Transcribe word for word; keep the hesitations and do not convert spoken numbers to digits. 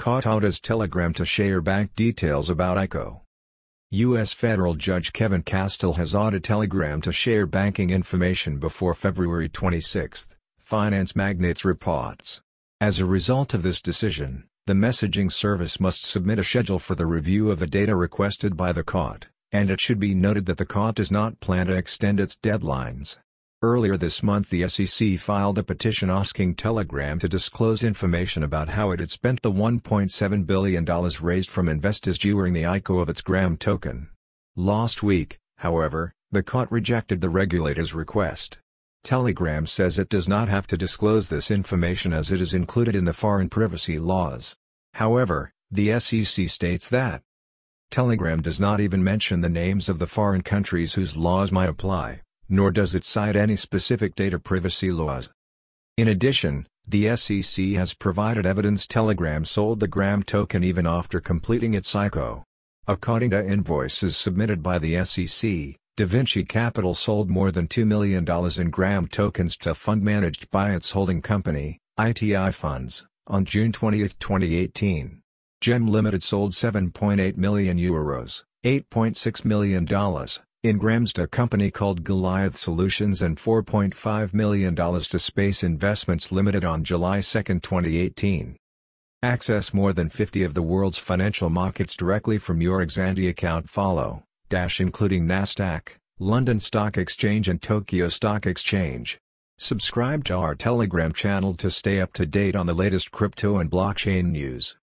Caught orders Telegram to share bank details about I C O. U S Federal Judge Kevin Castile has ordered Telegram to share banking information before February twenty-sixth, Finance Magnates reports. As a result of this decision, the messaging service must submit a schedule for the review of the data requested by the court, and it should be noted that the court does not plan to extend its deadlines. Earlier this month the S E C filed a petition asking Telegram to disclose information about how it had spent the one point seven billion dollars raised from investors during the I C O of its Gram token. Last week, however, the court rejected the regulator's request. Telegram says it does not have to disclose this information as it is included in the foreign privacy laws. However, the S E C states that Telegram does not even mention the names of the foreign countries whose laws might apply, nor does it cite any specific data privacy laws. In addition, the S E C has provided evidence Telegram sold the Gram token even after completing its I C O. According to invoices submitted by the S E C, DaVinci Capital sold more than two million dollars in Gram tokens to a fund managed by its holding company, I T I Funds, on June twentieth twenty eighteen. Gem Limited sold seven point eight million euros, eight point six million dollars, in Grams to a company called Goliath Solutions and four point five million dollars to Space Investments Limited on July second twenty eighteen. Access more than fifty of the world's financial markets directly from your Xanti account. Follow, dash including Nasdaq, London Stock Exchange and Tokyo Stock Exchange. Subscribe to our Telegram channel to stay up to date on the latest crypto and blockchain news.